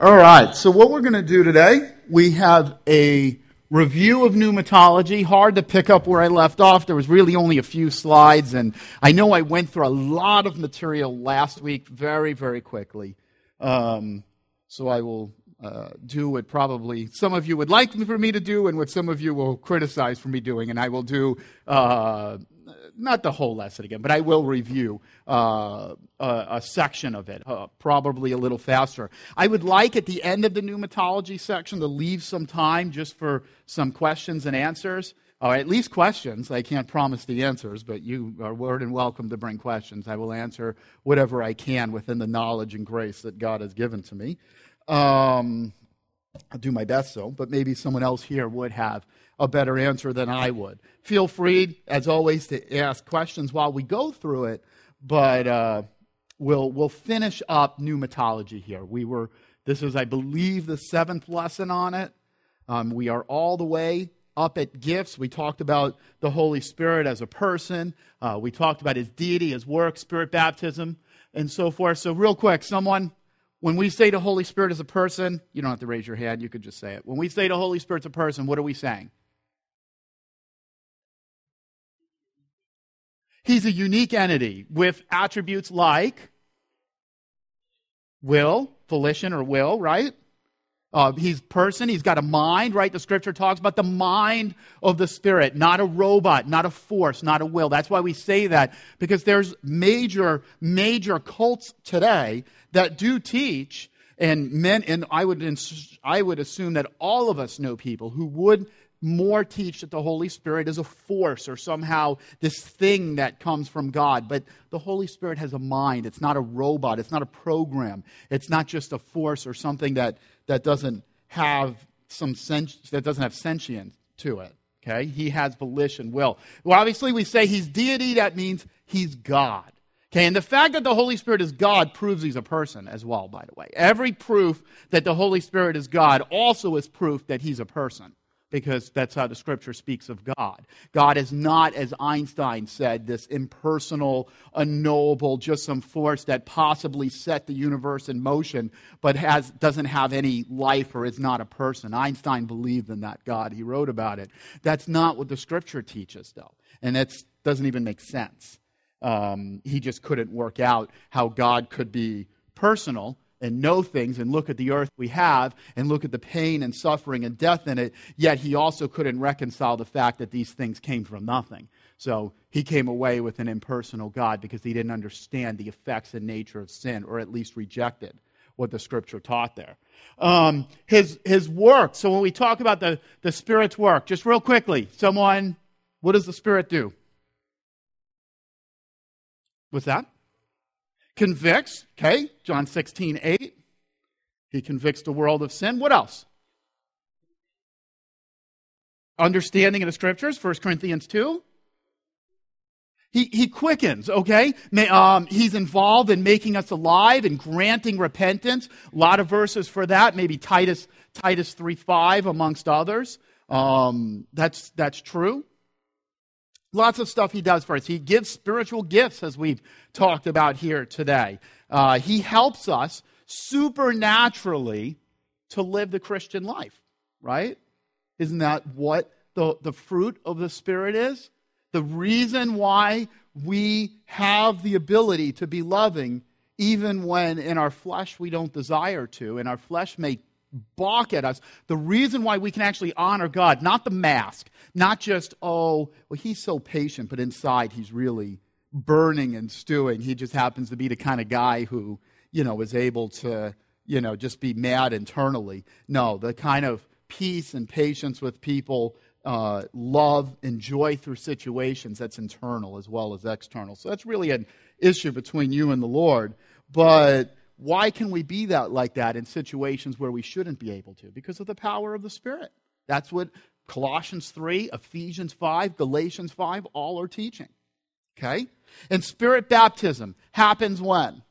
All right, so what we're going to do today, we have a review of pneumatology. Hard to pick up where I left off. There was really only a few slides, and I know I went through a lot of material last week very, very quickly. So I will do what probably some of you would like for me to do and what some of you will criticize for me doing, and I will do not the whole lesson again, but I will review a section of it, probably a little faster. I would like at the end of the pneumatology section to leave some time just for some questions and answers, or at least questions. I can't promise the answers, but you are more than welcome to bring questions. I will answer whatever I can within the knowledge and grace that God has given to me. I'll do my best so, but maybe someone else here would have a better answer than I would. Feel free, as always, to ask questions while we go through it, but we'll finish up pneumatology here. This is, I believe, the 7th lesson on it. We are all the way up at gifts. We talked about the Holy Spirit as a person. We talked about his deity, his work, spirit baptism, and so forth. So real quick, someone, when we say the Holy Spirit is a person, you don't have to raise your hand, you could just say it. When we say the Holy Spirit's a person, what are we saying? He's a unique entity with attributes like will, volition or will, right? He's a person, he's got a mind, right? The scripture talks about the mind of the Spirit, not a robot, not a force, not a will. That's why we say that, because there's major cults today that do teach, and I would assume that all of us know people who would more teach that the Holy Spirit is a force or somehow this thing that comes from God. But the Holy Spirit has a mind. It's not a robot. It's not a program. It's not just a force or something that doesn't have sentience to it. Okay? He has volition, will. Well, obviously we say he's deity. That means he's God. Okay, and the fact that the Holy Spirit is God proves he's a person as well, by the way. Every proof that the Holy Spirit is God also is proof that he's a person, because that's how the scripture speaks of God. God is not, as Einstein said, this impersonal, unknowable, just some force that possibly set the universe in motion, but doesn't have any life or is not a person. Einstein believed in that God. He wrote about it. That's not what the scripture teaches, though, and that doesn't even make sense. He just couldn't work out how God could be personal and know things and look at the earth we have and look at the pain and suffering and death in it, yet he also couldn't reconcile the fact that these things came from nothing. So he came away with an impersonal God because he didn't understand the effects and nature of sin, or at least rejected what the scripture taught there. His work, so when we talk about the Spirit's work, just real quickly, someone, what does the Spirit do? What's that? Convicts, okay, John 16:8. He convicts the world of sin. What else? Understanding of the scriptures, 1 Corinthians 2. He quickens, okay? He's involved in making us alive and granting repentance. A lot of verses for that, maybe Titus 3:5 amongst others. That's true. Lots of stuff he does for us. He gives spiritual gifts, as we've talked about here today. He helps us supernaturally to live the Christian life, right? Isn't that what the fruit of the Spirit is? The reason why we have the ability to be loving, even when in our flesh we don't desire to, and our flesh may balk at us. The reason why we can actually honor God, not the mask, not just, he's so patient, but inside he's really burning and stewing. He just happens to be the kind of guy who, is able to, just be mad internally. No, the kind of peace and patience with people, love and joy through situations, that's internal as well as external. So that's really an issue between you and the Lord. But why can we be like that in situations where we shouldn't be able to? Because of the power of the Spirit. That's what Colossians 3, Ephesians 5, Galatians 5, all are teaching. Okay? And Spirit baptism happens when?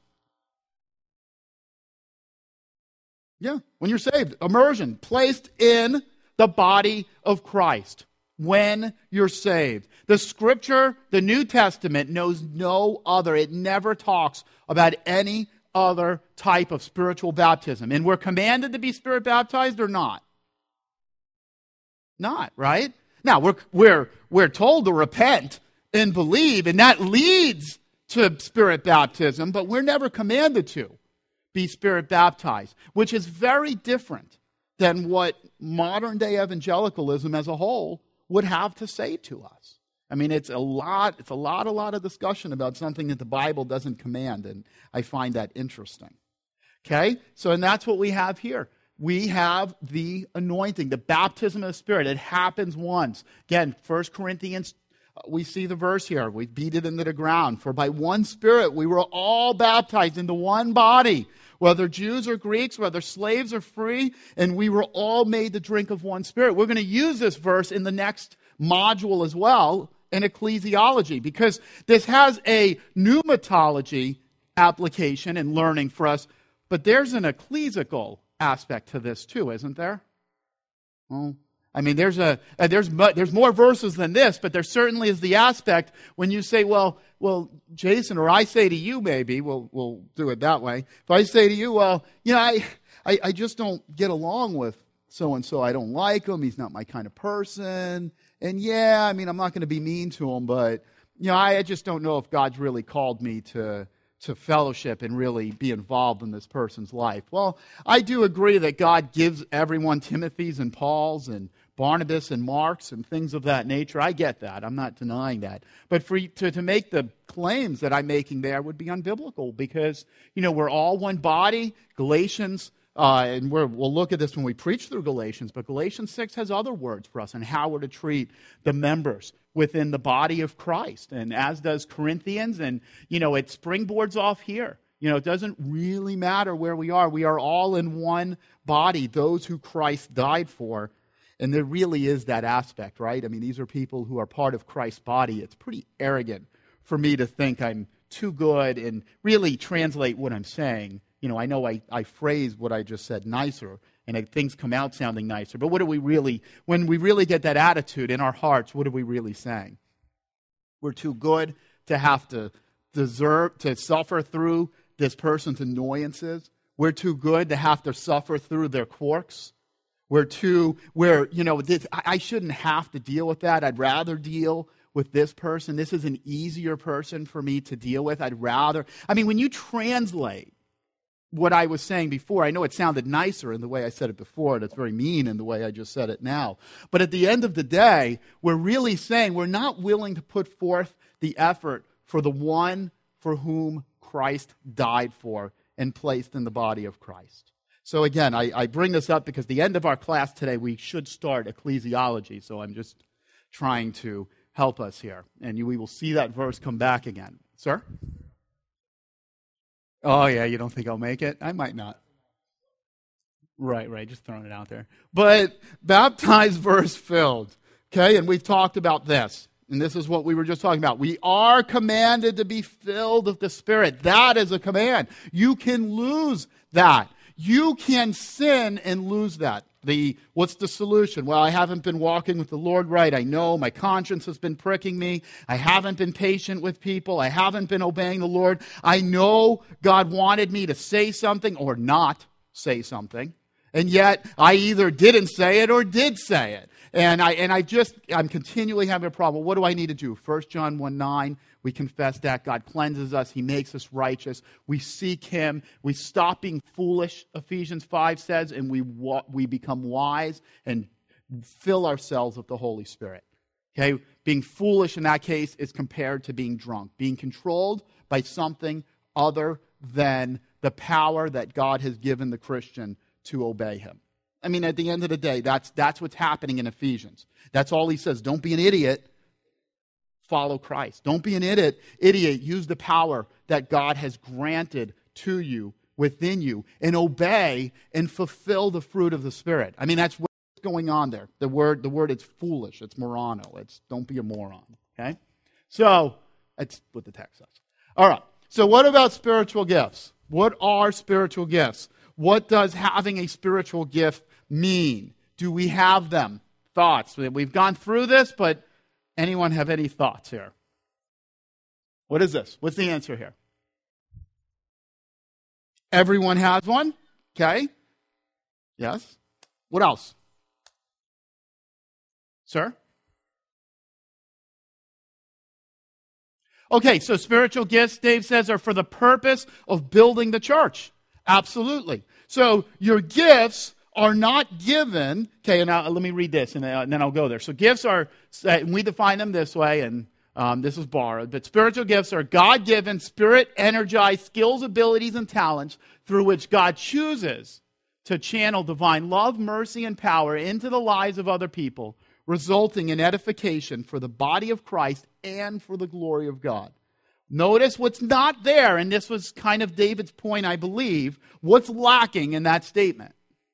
Yeah, when you're saved. Immersion, placed in the body of Christ. When you're saved. The Scripture, the New Testament, knows no other. It never talks about any other type of spiritual baptism. And we're commanded to be Spirit baptized or not? Not, right? Now, we're told to repent and believe, and that leads to Spirit baptism, but we're never commanded to be Spirit baptized, which is very different than what modern-day evangelicalism as a whole would have to say to us. I mean, it's a lot of discussion about something that the Bible doesn't command, and I find that interesting. Okay? So, and that's what we have here. We have the anointing, the baptism of the Spirit. It happens once. Again, 1 Corinthians, we see the verse here. We beat it into the ground. For by one Spirit we were all baptized into one body, whether Jews or Greeks, whether slaves or free, and we were all made to drink of one Spirit. We're going to use this verse in the next module as well in ecclesiology, because this has a pneumatology application and learning for us, but there's an ecclesiastical aspect to this too, isn't there? Well, I mean, there's more verses than this, but there certainly is the aspect when you say, well, Jason, or I say to you, maybe we'll do it that way. If I say to you, well, you know, I just don't get along with so and so. I don't like him. He's not my kind of person. And yeah, I mean, I'm not going to be mean to him, but you know, I just don't know if God's really called me to fellowship and really be involved in this person's life. Well, I do agree that God gives everyone Timothy's and Paul's and Barnabas and Mark's and things of that nature. I get that. I'm not denying that. But for to make the claims that I'm making there would be unbiblical, because, you know, we're all one body. Galatians, and we'll look at this when we preach through Galatians, but Galatians 6 has other words for us on how we're to treat the members within the body of Christ, and as does Corinthians, and, you know, it springboards off here. You know, it doesn't really matter where we are. We are all in one body, those who Christ died for, and there really is that aspect, right? I mean, these are people who are part of Christ's body. It's pretty arrogant for me to think I'm too good and really translate what I'm saying. You know I phrase what I just said nicer, and things come out sounding nicer. But what are we really, when we really get that attitude in our hearts, what are we really saying? We're too good to have to deserve, to suffer through this person's annoyances. We're too good to have to suffer through their quirks. I shouldn't have to deal with that. I'd rather deal with this person. This is an easier person for me to deal with. When you translate what I was saying before, I know it sounded nicer in the way I said it before, and it's very mean in the way I just said it now. But at the end of the day, we're really saying we're not willing to put forth the effort for the one for whom Christ died for and placed in the body of Christ. So again, I bring this up because the end of our class today, we should start ecclesiology, so I'm just trying to help us here. And we will see that verse come back again. Sir? Oh, yeah, you don't think I'll make it? I might not. Right, just throwing it out there. But baptized verse filled, okay? And we've talked about this, and this is what we were just talking about. We are commanded to be filled with the Spirit. That is a command. You can lose that. You can sin and lose that. What's the solution? Well, I haven't been walking with the Lord right. I know my conscience has been pricking me. I haven't been patient with people. I haven't been obeying the Lord. I know God wanted me to say something or not say something. And yet I either didn't say it or did say it. And I'm continually having a problem. What do I need to do? 1 John 1:9. We confess that God cleanses us. He makes us righteous. We seek Him. We stop being foolish, Ephesians 5 says, and we become wise and fill ourselves with the Holy Spirit. Okay? Being foolish in that case is compared to being drunk, being controlled by something other than the power that God has given the Christian to obey Him. I mean, at the end of the day, that's what's happening in Ephesians. That's all he says. Don't be an idiot. Follow Christ. Don't be an idiot. Use the power that God has granted to you, within you, and obey and fulfill the fruit of the Spirit. I mean, that's what's going on there. The word is foolish. It's morano. It's don't be a moron. Okay? So, that's what the text says. All right. So what about spiritual gifts? What are spiritual gifts? What does having a spiritual gift mean? Do we have them? Thoughts? We've gone through this, but anyone have any thoughts here? What is this? What's the answer here? Everyone has one. Okay. Yes. What else? Sir? Okay, so spiritual gifts, Dave says, are for the purpose of building the church. Absolutely. So your gifts are not given, okay, and let me read this, and then I'll go there. So gifts are, and we define them this way, and this is borrowed, but spiritual gifts are God-given, spirit-energized skills, abilities, and talents through which God chooses to channel divine love, mercy, and power into the lives of other people, resulting in edification for the body of Christ and for the glory of God. Notice what's not there, and this was kind of David's point, I believe. What's lacking in that statement?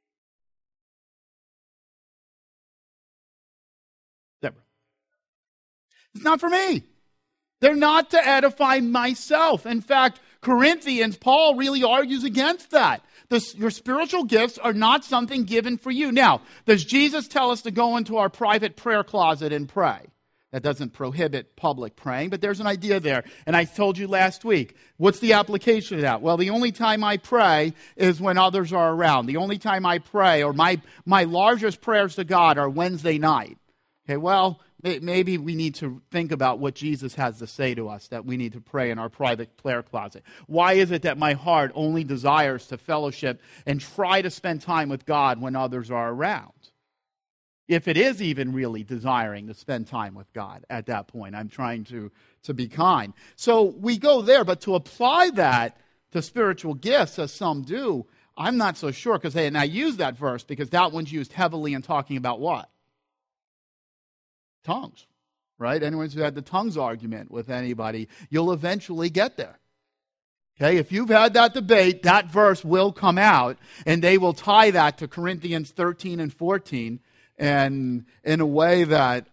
Deborah. It's not for me. They're not to edify myself. In fact, Corinthians, Paul really argues against that. Your spiritual gifts are not something given for you. Now, does Jesus tell us to go into our private prayer closet and pray? That doesn't prohibit public praying, but there's an idea there. And I told you last week, what's the application of that? Well, the only time I pray is when others are around. The only time I pray, or my largest prayers to God, are Wednesday night. Okay, well, maybe we need to think about what Jesus has to say to us, that we need to pray in our private prayer closet. Why is it that my heart only desires to fellowship and try to spend time with God when others are around? If it is even really desiring to spend time with God at that point, I'm trying to be kind. So we go there, but to apply that to spiritual gifts, as some do, I'm not so sure. And I use that verse because that one's used heavily in talking about what? Tongues, right? Anyone who had the tongues argument with anybody, you'll eventually get there. Okay, if you've had that debate, that verse will come out, and they will tie that to Corinthians 13 and 14, and in a way that,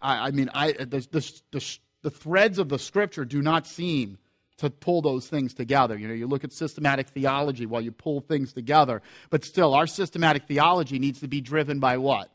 the threads of the Scripture do not seem to pull those things together. You know, you look at systematic theology while you pull things together, but still, our systematic theology needs to be driven by what?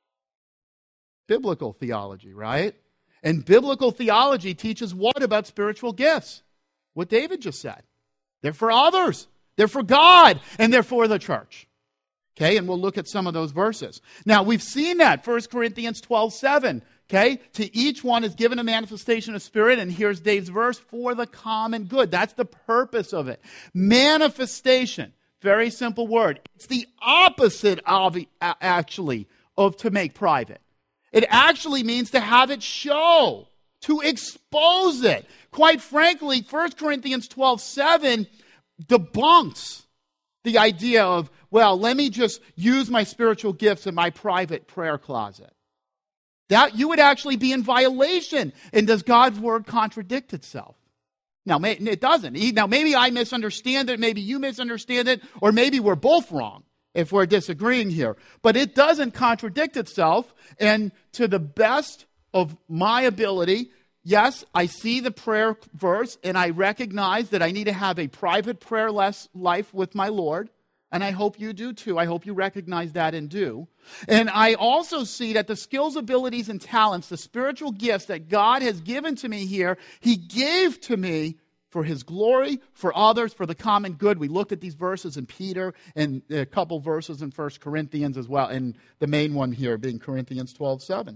Biblical theology, right? And biblical theology teaches what about spiritual gifts? What David just said. They're for others. They're for God. And they're for the church. Okay, and we'll look at some of those verses. Now, we've seen that, 1 Corinthians 12:7. Okay, to each one is given a manifestation of Spirit, and here's Dave's verse, for the common good. That's the purpose of it. Manifestation, very simple word. It's the opposite of, actually, of to make private. It actually means to have it show, to expose it. Quite frankly, 1 Corinthians 12:7 debunks the idea of, well, let me just use my spiritual gifts in my private prayer closet. That you would actually be in violation. And does God's word contradict itself? Now, it doesn't. Now, maybe I misunderstand it, maybe you misunderstand it, or maybe we're both wrong if we're disagreeing here. But it doesn't contradict itself, and to the best of my ability, yes, I see the prayer verse, and I recognize that I need to have a private prayer life with my Lord, and I hope you do too. I hope you recognize that and do. And I also see that the skills, abilities, and talents, the spiritual gifts that God has given to me here, He gave to me for His glory, for others, for the common good. We looked at these verses in Peter and a couple verses in 1 Corinthians as well, and the main one here being Corinthians 12:7.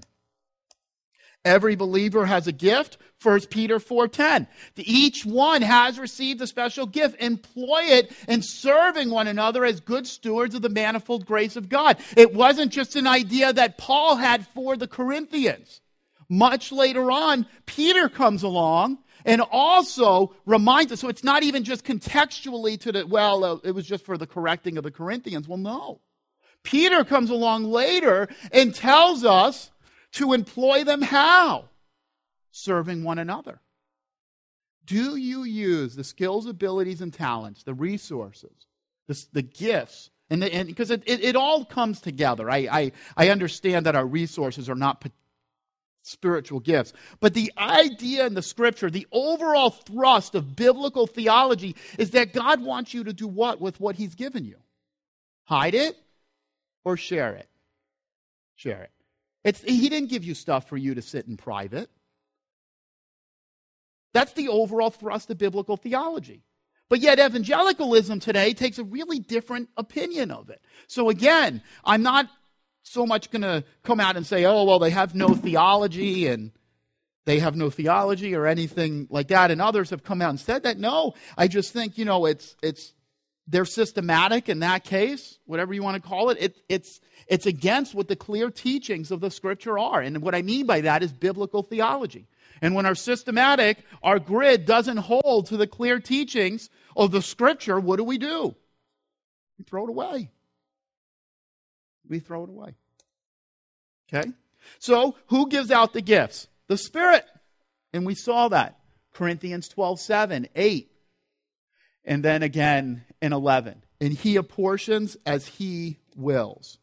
Every believer has a gift, 1 Peter 4:10. Each one has received a special gift. Employ it in serving one another as good stewards of the manifold grace of God. It wasn't just an idea that Paul had for the Corinthians. Much later on, Peter comes along and also reminds us, so it's not even just contextually to it was just for the correcting of the Corinthians. Well, no. Peter comes along later and tells us to employ them how? Serving one another. Do you use the skills, abilities, and talents, the resources, the gifts, and because it all comes together. I understand that our resources are not spiritual gifts. But the idea in the Scripture, the overall thrust of biblical theology is that God wants you to do what with what He's given you? Hide it or share it? Share it. He didn't give you stuff for you to sit in private. That's the overall thrust of biblical theology. But yet evangelicalism today takes a really different opinion of it. So again, I'm not so much going to come out and say, oh, well, they have no theology or anything like that. And others have come out and said that. No, I just think, they're systematic in that case, whatever you want to call it. It's against what the clear teachings of the Scripture are. And what I mean by that is biblical theology. And when our grid doesn't hold to the clear teachings of the Scripture, what do? We throw it away. Okay? So, who gives out the gifts? The Spirit. And we saw that. Corinthians 12:7, 8. And then again in 11. And He apportions as He wills.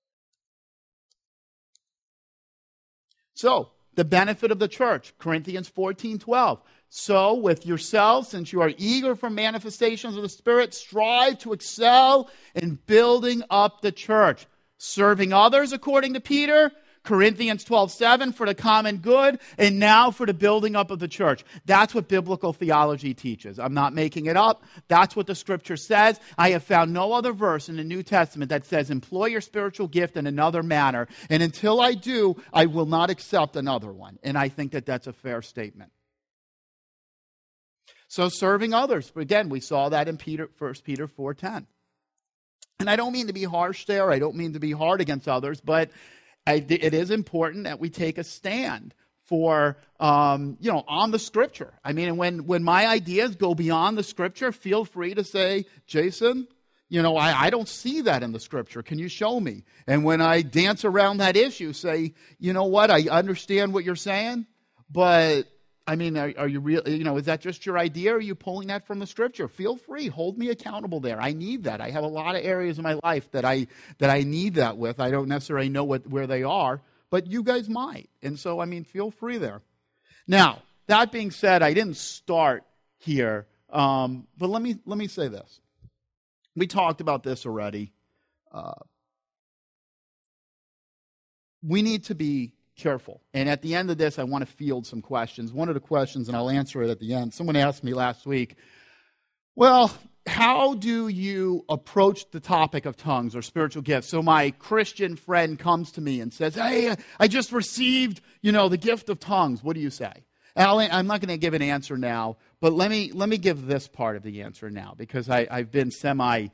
So, the benefit of the church, Corinthians 14:12. So, with yourselves, since you are eager for manifestations of the Spirit, strive to excel in building up the church. Serving others, according to Peter, Corinthians 12:7, for the common good, and now for the building up of the church. That's what biblical theology teaches. I'm not making it up. That's what the Scripture says. I have found no other verse in the New Testament that says, employ your spiritual gift in another manner, and until I do, I will not accept another one. And I think that that's a fair statement. So serving others, again, we saw that in 1 Peter 4:10. And I don't mean to be harsh there. I don't mean to be hard against others, but it is important that we take a stand for, on the Scripture. I mean, when my ideas go beyond the Scripture, feel free to say, Jason, I don't see that in the Scripture. Can you show me? And when I dance around that issue, say, you know what, I understand what you're saying, but I mean, are you real? Is that just your idea? Or are you pulling that from the Scripture? Feel free, hold me accountable there. I need that. I have a lot of areas in my life that I need that with. I don't necessarily know where they are, but you guys might. And so, feel free there. Now, that being said, I didn't start here, but let me say this. We talked about this already. We need to be careful. And at the end of this, I want to field some questions. One of the questions, and I'll answer it at the end. Someone asked me last week, well, how do you approach the topic of tongues or spiritual gifts? So my Christian friend comes to me and says, hey, I just received, the gift of tongues. What do you say? And I'm not going to give an answer now, but let me give this part of the answer now, because I've been semi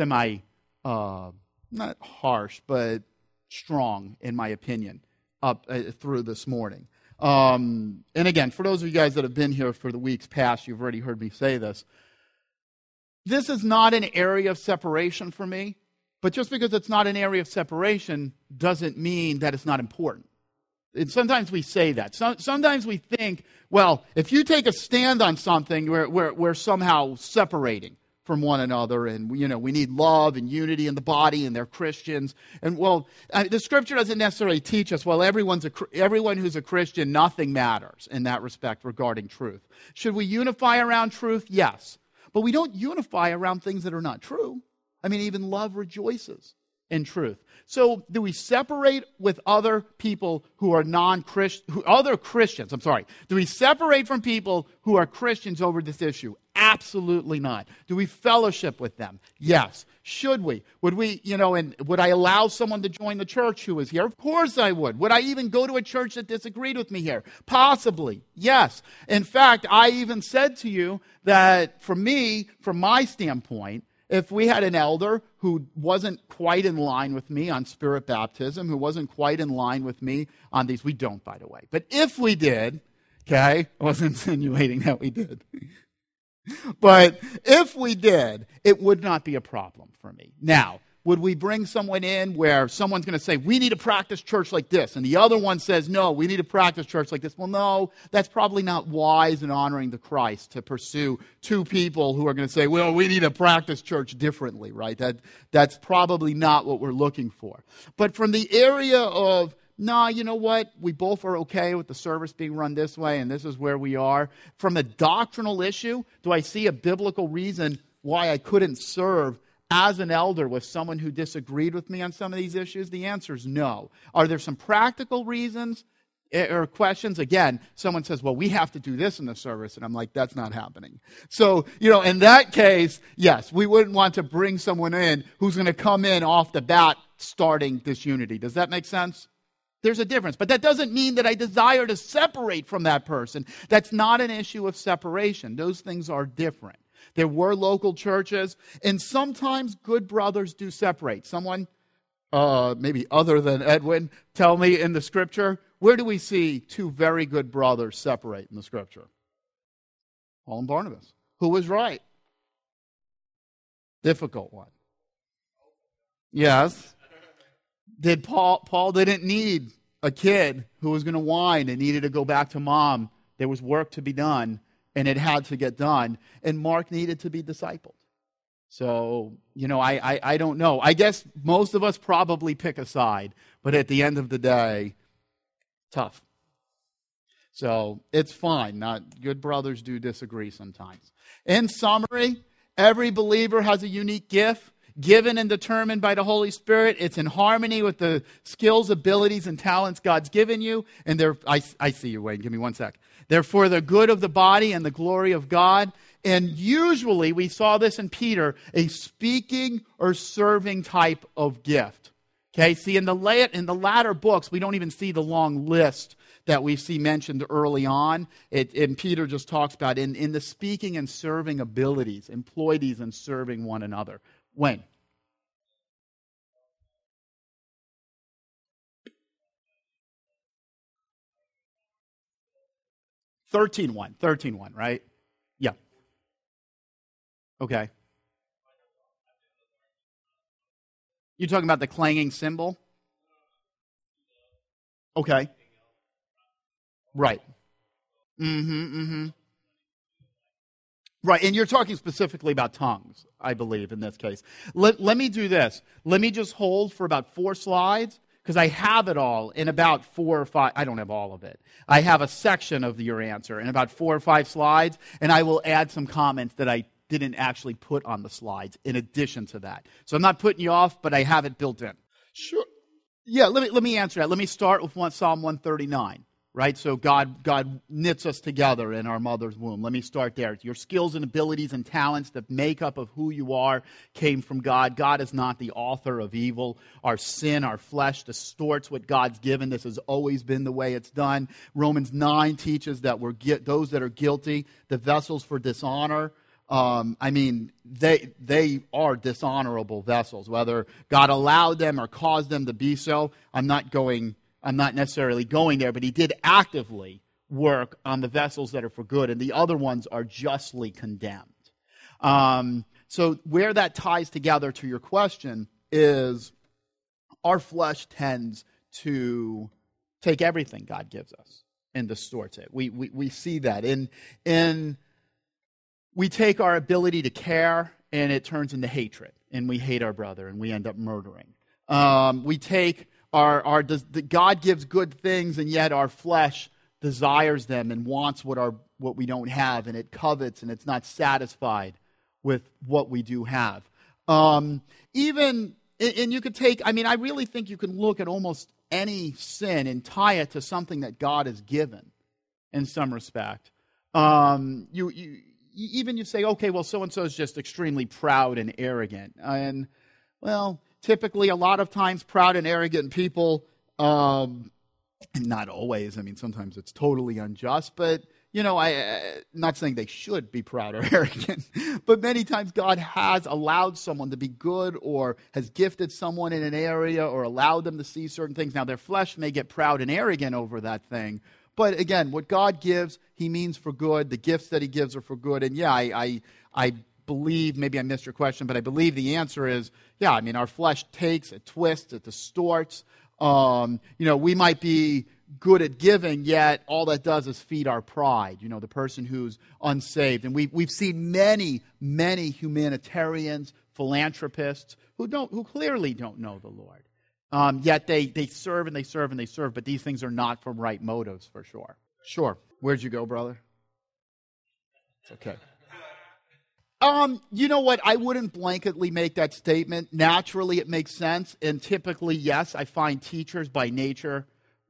not harsh, but strong in my opinion up through this morning. And again, for those of you guys that have been here for the weeks past, you've already heard me say this. This is not an area of separation for me, but just because it's not an area of separation doesn't mean that it's not important. And sometimes we say that. Sometimes we think, well, if you take a stand on something, we're somehow separating from one another, and we need love and unity in the body, and they're Christians. And the Scripture doesn't necessarily teach us, well, everyone who's a Christian, nothing matters in that respect regarding truth. Should we unify around truth? Yes. But we don't unify around things that are not true. Even love rejoices in truth. So do we separate with other people who are non-Christian, other Christians, do we separate from people who are Christians over this issue? Absolutely not. Do we fellowship with them? Yes. Should we? Would we, and would I allow someone to join the church who is here? Of course I would. Would I even go to a church that disagreed with me here? Possibly. Yes. In fact, I even said to you that for me, from my standpoint, if we had an elder who wasn't quite in line with me on spirit baptism, who wasn't quite in line with me on these, we don't, by the way. But if we did, okay, I wasn't insinuating that we did. But if we did, it would not be a problem for me. Now, would we bring someone in where someone's going to say, we need to practice church like this, and the other one says, no, we need to practice church like this? Well, no, that's probably not wise and honoring to Christ to pursue two people who are going to say, well, we need to practice church differently, right? That's probably not what we're looking for. But from the area of, no, you know what? We both are okay with the service being run this way, and this is where we are. From a doctrinal issue, do I see a biblical reason why I couldn't serve as an elder with someone who disagreed with me on some of these issues? The answer is no. Are there some practical reasons? Or questions, again, someone says, well, we have to do this in the service. And I'm like, that's not happening. So, in that case, yes, we wouldn't want to bring someone in who's going to come in off the bat starting disunity. Does that make sense? There's a difference. But that doesn't mean that I desire to separate from that person. That's not an issue of separation. Those things are different. There were local churches, and sometimes good brothers do separate. Someone, maybe other than Edwin, tell me in the Scripture, where do we see two very good brothers separate in the Scripture? Paul and Barnabas. Who was right? Difficult one. Yes. Paul didn't need a kid who was going to whine and needed to go back to mom. There was work to be done, and it had to get done. And Mark needed to be discipled. So, I don't know. I guess most of us probably pick a side, but at the end of the day, tough. So it's fine. Not good brothers do disagree sometimes. In summary, every believer has a unique gift given and determined by the Holy Spirit. It's in harmony with the skills, abilities, and talents God's given you. And I see you, Wayne. Give me 1 sec. They're for the good of the body and the glory of God. And usually, we saw this in Peter, a speaking or serving type of gift. Okay, see, in the latter books, we don't even see the long list that we see mentioned early on. And Peter just talks about in the speaking and serving abilities, employ these in serving one another. When? Thirteen one, right? Yeah. Okay. You're talking about the clanging cymbal? Okay. Right. Right, and you're talking specifically about tongues, I believe, in this case. Let me do this. Let me just hold for about 4 slides, because I have it all in about 4 or 5. I don't have all of it. I have a section of your answer in about 4 or 5 slides, and I will add some comments that I didn't actually put on the slides in addition to that. So I'm not putting you off, but I have it built in. Sure. Yeah, let me answer that. Let me start with Psalm 139. Right? So God knits us together in our mother's womb. Let me start there. Your skills and abilities and talents, the makeup of who you are, came from God. God is not the author of evil. Our sin, our flesh distorts what God's given. This has always been the way it's done. Romans 9 teaches that those that are guilty, the vessels for dishonor, they are dishonorable vessels. Whether God allowed them or caused them to be so, I'm not necessarily going there, but he did actively work on the vessels that are for good, and the other ones are justly condemned. So where that ties together to your question is our flesh tends to take everything God gives us and distorts it. We see that. In we take our ability to care, and it turns into hatred, and we hate our brother, and we end up murdering. We take God gives good things, and yet our flesh desires them and wants what we don't have, and it covets, and it's not satisfied with what we do have. And you could take, I really think you can look at almost any sin and tie it to something that God has given in some respect. You say, okay, well, so-and-so is just extremely proud and arrogant. And, well, typically, a lot of times, proud and arrogant people, and not always, sometimes it's totally unjust, but, I'm not saying they should be proud or arrogant, but many times God has allowed someone to be good or has gifted someone in an area or allowed them to see certain things. Now, their flesh may get proud and arrogant over that thing, but again, what God gives, he means for good. The gifts that he gives are for good. And yeah, I believe, maybe I missed your question, but I believe the answer is, yeah, our flesh takes, it twists, it distorts. We might be good at giving, yet all that does is feed our pride, the person who's unsaved. And we've seen many, many humanitarians, philanthropists who clearly don't know the Lord. Yet they serve and they serve and they serve, but these things are not from right motives for sure. Sure. Where'd you go, brother? It's okay. You know what? I wouldn't blanketly make that statement. Naturally, it makes sense. And typically, yes, I find teachers by nature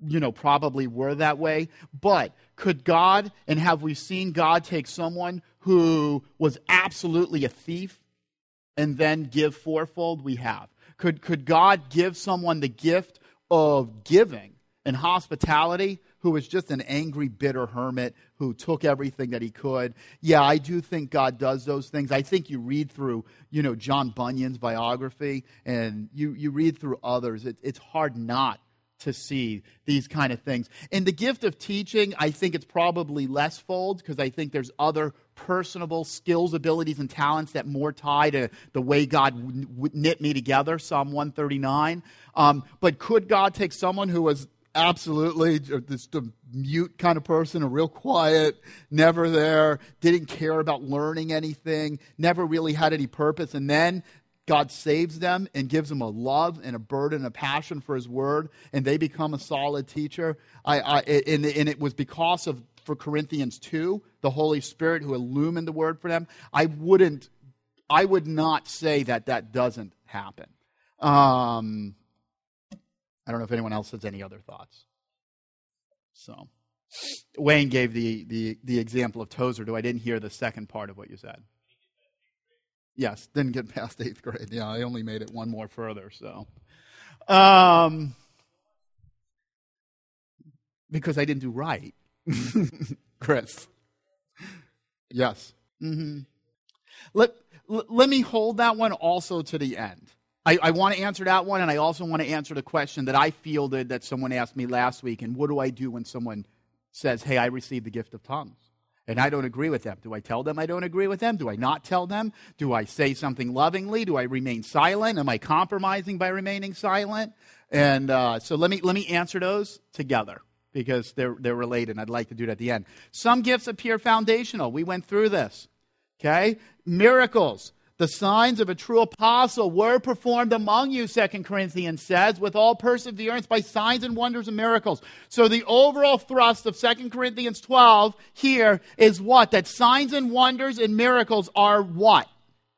probably were that way. But could God, and have we seen God take someone who was absolutely a thief and then give fourfold? We have. Could God give someone the gift of giving and hospitality who was just an angry, bitter hermit who took everything that he could? Yeah, I do think God does those things. I think you read through, John Bunyan's biography, and you read through others. It's hard not to see these kind of things. And the gift of teaching, I think it's probably less fold, because I think there's other personable skills, abilities, and talents that more tie to the way God knit me together, Psalm 139. But could God take someone who was absolutely just a mute kind of person, a real quiet, never there, didn't care about learning anything, never really had any purpose, and then God saves them and gives them a love and a burden and a passion for His Word, and they become a solid teacher? And it was because of, for Corinthians 2, the Holy Spirit who illumined the Word for them. I would not say that doesn't happen. I don't know if anyone else has any other thoughts. So, Wayne gave the example of Tozer. I didn't hear the second part of what you said. Yes, didn't get past 8th grade. Yeah, I only made it one more further. So, because I didn't do right, Chris. Yes. Mm-hmm. Let me hold that one also to the end. I want to answer that one, and I also want to answer the question that I fielded that someone asked me last week, and what do I do when someone says, hey, I received the gift of tongues, and I don't agree with them? Do I tell them I don't agree with them? Do I not tell them? Do I say something lovingly? Do I remain silent? Am I compromising by remaining silent? And so let me answer those together, because they're related, and I'd like to do it at the end. Some gifts appear foundational. We went through this. Okay? Miracles. The signs of a true apostle were performed among you, 2 Corinthians says, with all perseverance by signs and wonders and miracles. So the overall thrust of 2 Corinthians 12 here is what? That signs and wonders and miracles are what?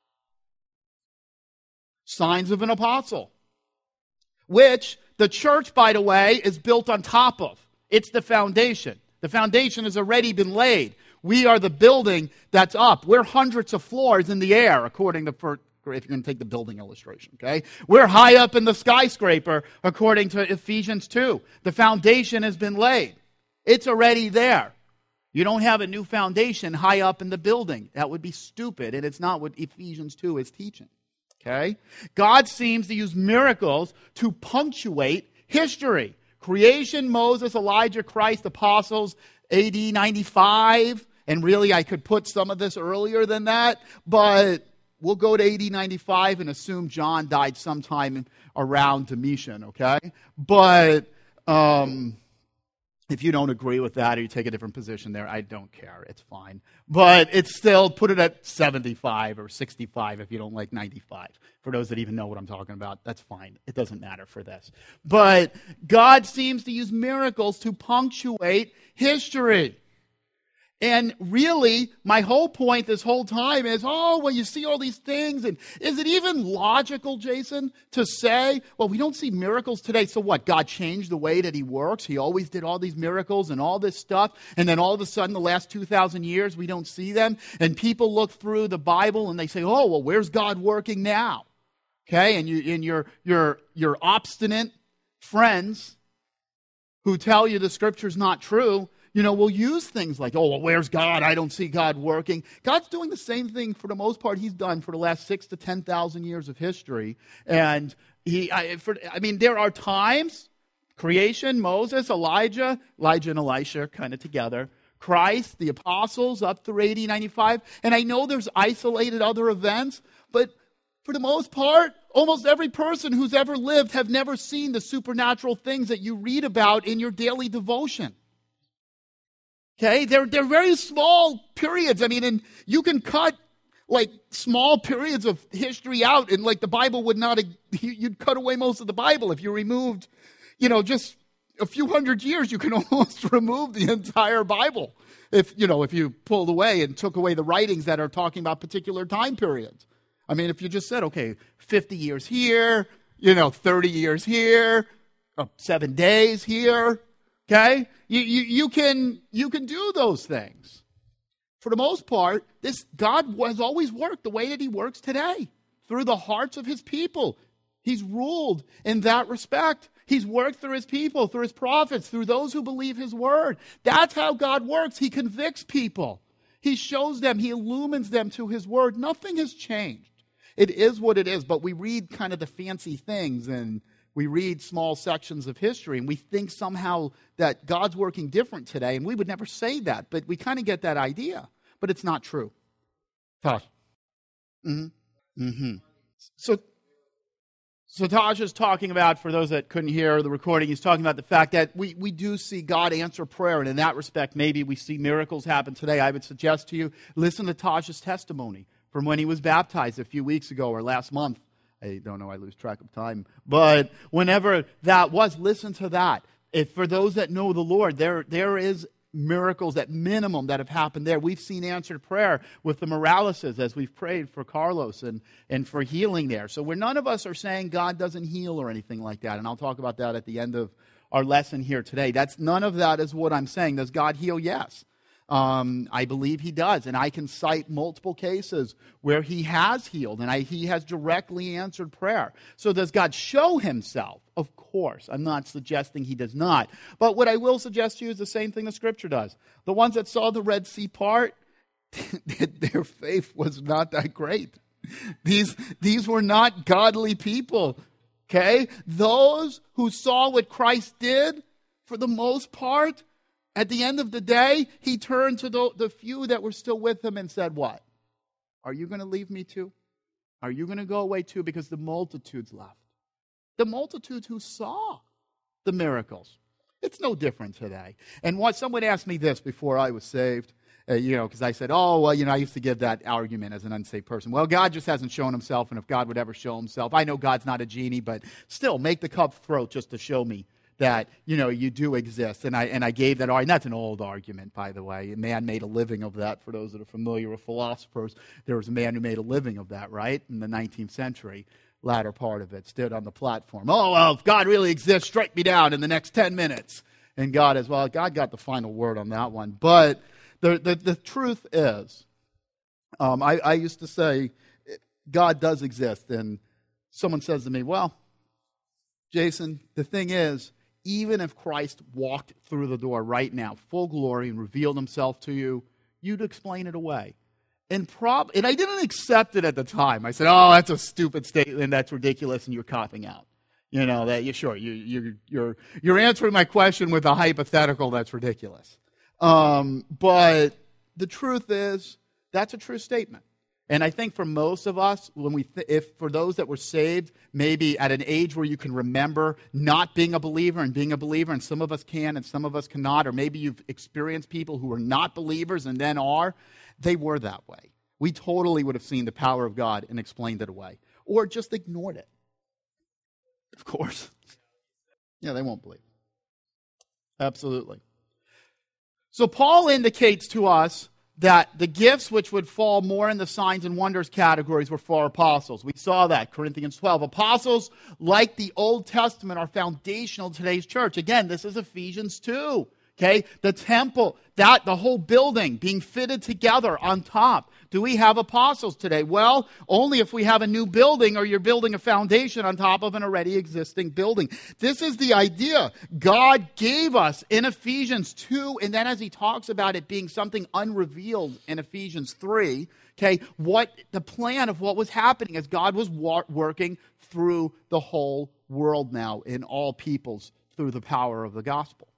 Signs of an apostle. Which the church, by the way, is built on top of. It's the foundation. The foundation has already been laid. We are the building that's up. We're hundreds of floors in the air, according to, if you're going to take the building illustration, okay? We're high up in the skyscraper, according to Ephesians 2. The foundation has been laid. It's already there. You don't have a new foundation high up in the building. That would be stupid, and it's not what Ephesians 2 is teaching, okay? God seems to use miracles to punctuate history. Creation, Moses, Elijah, Christ, apostles, AD 95, and really I could put some of this earlier than that, but we'll go to AD 95 and assume John died sometime around Domitian, okay? But if you don't agree with that or you take a different position there, I don't care. It's fine. But it's still, put it at 75 or 65 if you don't like 95. For those that even know what I'm talking about, that's fine. It doesn't matter for this. But God seems to use miracles to punctuate history. And really, my whole point this whole time is, you see all these things, and is it even logical, Jason, to say, well, we don't see miracles today, so what? God changed the way that He works? He always did all these miracles and all this stuff, and then all of a sudden, the last 2,000 years, we don't see them? And people look through the Bible and they say, where's God working now? Okay, and your obstinate friends who tell you the Scripture's not true, we'll use things like, where's God? I don't see God working. God's doing the same thing for the most part He's done for the last 6,000 to 10,000 years of history. And there are times, creation, Moses, Elijah and Elisha kind of together, Christ, the apostles up through AD 95. And I know there's isolated other events, but for the most part, almost every person who's ever lived have never seen the supernatural things that you read about in your daily devotion. Okay, they're very small periods. And you can cut like small periods of history out, and like the Bible would not. You'd cut away most of the Bible if you removed, just a few hundred years. You can almost remove the entire Bible if you pulled away and took away the writings that are talking about particular time periods. If you just said, 50 years here, 30 years here, 7 days here. Okay? You can do those things. For the most part, God has always worked the way that he works today, through the hearts of his people. He's ruled in that respect. He's worked through his people, through his prophets, through those who believe his word. That's how God works. He convicts people. He shows them, he illumines them to his word. Nothing has changed. It is what it is, but we read kind of the fancy things, and we read small sections of history, and we think somehow that God's working different today, and we would never say that, but we kind of get that idea. But it's not true. Tosh. So Tosh is talking about, for those that couldn't hear the recording, he's talking about the fact that we do see God answer prayer, and in that respect, maybe we see miracles happen today. I would suggest to you, listen to Tosh's testimony from when he was baptized a few weeks ago or last month. I don't know, I lose track of time. But whenever that was, listen to that. If for those that know the Lord, there is miracles at minimum that have happened there. We've seen answered prayer with the Moraleses as we've prayed for Carlos and for healing there. So none of us are saying God doesn't heal or anything like that. And I'll talk about that at the end of our lesson here today. None of that is what I'm saying. Does God heal? Yes. I believe he does. And I can cite multiple cases where he has healed and he has directly answered prayer. So does God show himself? Of course. I'm not suggesting he does not. But what I will suggest to you is the same thing the Scripture does. The ones that saw the Red Sea part, their faith was not that great. These were not godly people. Okay? Those who saw what Christ did, for the most part, at the end of the day, he turned to the few that were still with him and said, what? Are you going to leave me too? Are you going to go away too? Because the multitudes left. The multitudes who saw the miracles. It's no different today. And someone asked me this before I was saved, because I said, I used to give that argument as an unsaved person. Well, God just hasn't shown himself, and if God would ever show himself, I know God's not a genie, but still, make the cutthroat just to show me that, you do exist. And I gave that argument. That's an old argument, by the way. A man made a living of that. For those that are familiar with philosophers, there was a man who made a living of that, right, in the 19th century. Latter part of it, stood on the platform. Oh, well, if God really exists, strike me down in the next 10 minutes. And God got the final word on that one. But the truth is, I used to say, God does exist. And someone says to me, well, Jason, the thing is, even if Christ walked through the door right now, full glory, and revealed himself to you, you'd explain it away. And I didn't accept it at the time. I said, "Oh, that's a stupid statement. That's ridiculous, and you're copping out." You're answering my question with a hypothetical that's ridiculous. But the truth is, that's a true statement. And I think for most of us, if for those that were saved, maybe at an age where you can remember not being a believer and being a believer, and some of us can and some of us cannot, or maybe you've experienced people who are not believers and then are, they were that way. We totally would have seen the power of God and explained it away, or just ignored it. Of course. Yeah, they won't believe. Absolutely. So Paul indicates to us that the gifts which would fall more in the signs and wonders categories were for apostles. We saw that, Corinthians 12. Apostles, like the Old Testament, are foundational to today's church. Again, this is Ephesians 2. Okay, the temple, the whole building being fitted together on top. Do we have apostles today? Well, only if we have a new building or you're building a foundation on top of an already existing building. This is the idea God gave us in Ephesians 2, and then as he talks about it being something unrevealed in Ephesians 3, okay, the plan of what was happening as God was working through the whole world now in all peoples through the power of the gospel.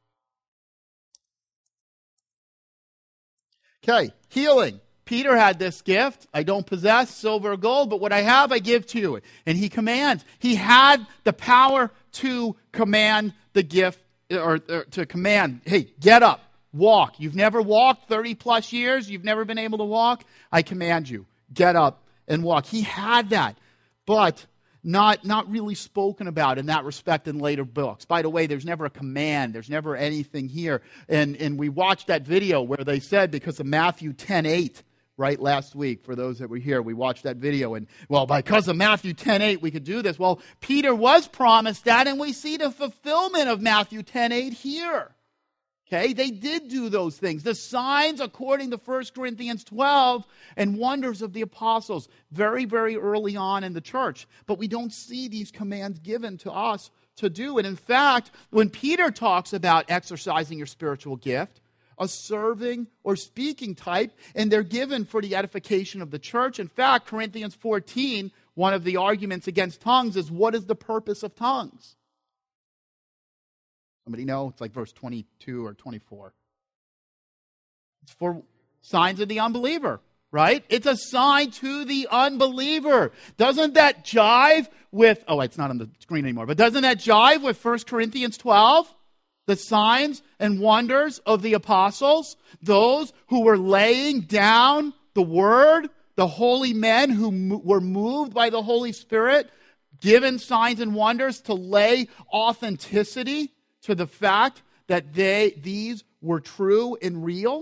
Okay, healing. Peter had this gift. I don't possess silver or gold, but what I have I give to you. And he commands. He had the power to command the gift, or to command, hey, get up, walk. You've never walked 30 plus years. You've never been able to walk. I command you, get up and walk. He had that, but not really spoken about in that respect in later books. By the way, there's never a command. There's never anything here. And we watched that video where they said, because of Matthew 10:8, right, last week, for those that were here, we watched that video. And, well, because of Matthew 10:8, we could do this. Well, Peter was promised that, and we see the fulfillment of Matthew 10:8 here. Okay, they did do those things. The signs, according to 1 Corinthians 12, and wonders of the apostles, very, very early on in the church. But we don't see these commands given to us to do. And in fact, when Peter talks about exercising your spiritual gift, a serving or speaking type, and they're given for the edification of the church. In fact, Corinthians 14, one of the arguments against tongues is, what is the purpose of tongues? Somebody know? It's like verse 22 or 24. It's for signs of the unbeliever, right? It's a sign to the unbeliever. Doesn't that jive with, it's not on the screen anymore, but doesn't that jive with 1 Corinthians 12? The signs and wonders of the apostles, those who were laying down the word, the holy men who were moved by the Holy Spirit, given signs and wonders to lay authenticity to the fact that these were true and real.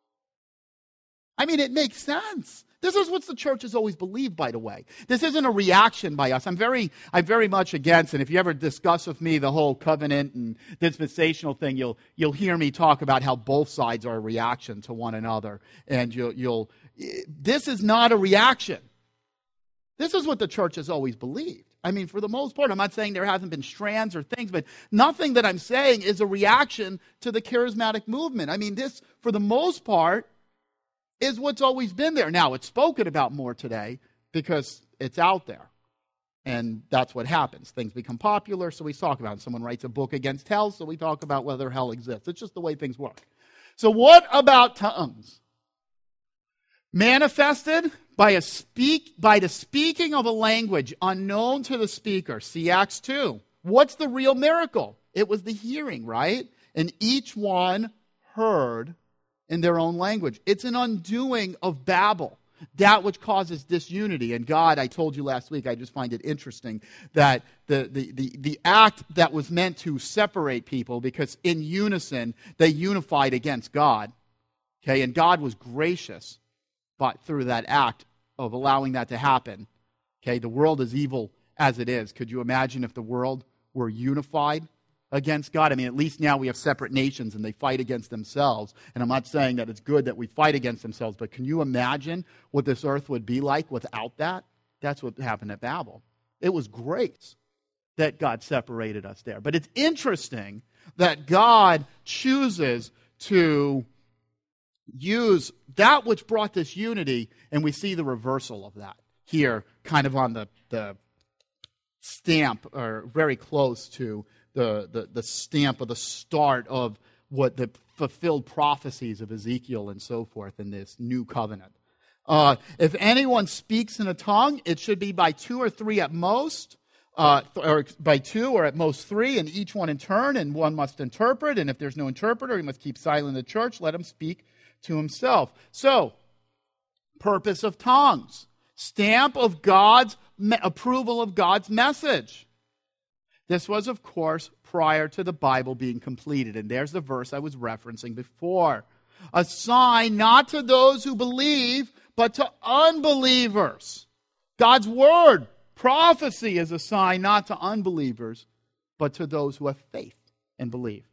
I mean, it makes sense. This is what the church has always believed, by the way. This isn't a reaction by us. I'm very much against, and if you ever discuss with me the whole covenant and dispensational thing, you'll hear me talk about how both sides are a reaction to one another. And this is not a reaction. This is what the church has always believed. I mean, for the most part, I'm not saying there hasn't been strands or things, but nothing that I'm saying is a reaction to the charismatic movement. I mean, this, for the most part, is what's always been there. Now, it's spoken about more today because it's out there. And that's what happens. Things become popular, so we talk about it. Someone writes a book against hell, so we talk about whether hell exists. It's just the way things work. So what about tongues? Manifested by the speaking of a language unknown to the speaker. See Acts 2. What's the real miracle? It was the hearing, right? And each one heard in their own language. It's an undoing of Babel, that which causes disunity. And God, I told you last week, I just find it interesting that the act that was meant to separate people, because in unison they unified against God. Okay, and God was gracious, but through that act of allowing that to happen. Okay, the world is evil as it is. Could you imagine if the world were unified against God? I mean, at least now we have separate nations and they fight against themselves. And I'm not saying that it's good that we fight against themselves, but can you imagine what this earth would be like without that? That's what happened at Babel. It was grace that God separated us there. But it's interesting that God chooses to use that which brought this unity, and we see the reversal of that here, kind of on the stamp, or very close to the stamp of the start of what the fulfilled prophecies of Ezekiel and so forth in this new covenant. If anyone speaks in a tongue, it should be by two or three at most, or by two or at most three, and each one in turn, and one must interpret. And if there's no interpreter, he must keep silent in the church. Let him speak to himself. So, purpose of tongues. Stamp of God's approval of God's message. This was, of course, prior to the Bible being completed. And there's the verse I was referencing before. A sign not to those who believe, but to unbelievers. God's word, prophecy, is a sign not to unbelievers, but to those who have faith and believe.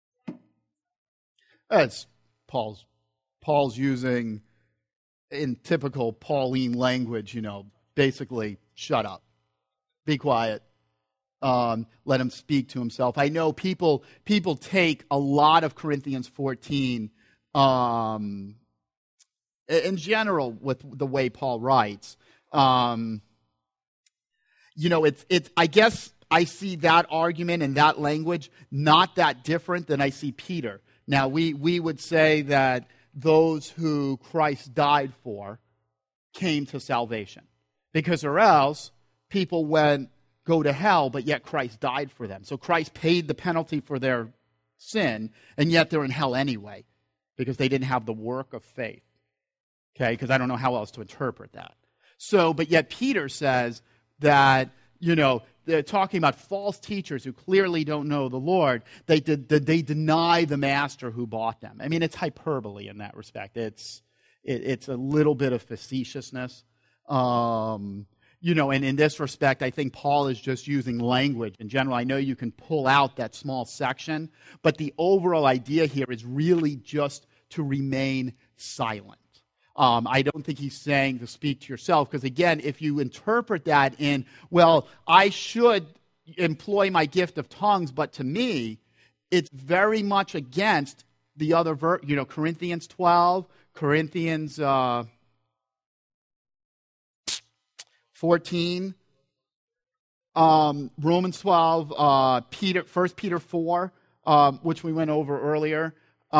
That's Paul's using, in typical Pauline language, basically, shut up, be quiet, let him speak to himself. I know people take a lot of Corinthians 14, in general, with the way Paul writes. It's I guess I see that argument and that language not that different than I see Peter. Now, we would say that those who Christ died for came to salvation. Because or else, people go to hell, but yet Christ died for them. So Christ paid the penalty for their sin, and yet they're in hell anyway, because they didn't have the work of faith. Okay, because I don't know how else to interpret that. So, but yet Peter says that, they're talking about false teachers who clearly don't know the Lord. They deny the master who bought them. I mean, it's hyperbole in that respect. It's a little bit of facetiousness. And in this respect, I think Paul is just using language in general. I know you can pull out that small section, but the overall idea here is really just to remain silent. I don't think he's saying to speak to yourself, because again, if you interpret that in, well, I should employ my gift of tongues, but to me, it's very much against the other Corinthians 12, Corinthians 14, Romans 12, 1 Peter 4, which we went over earlier.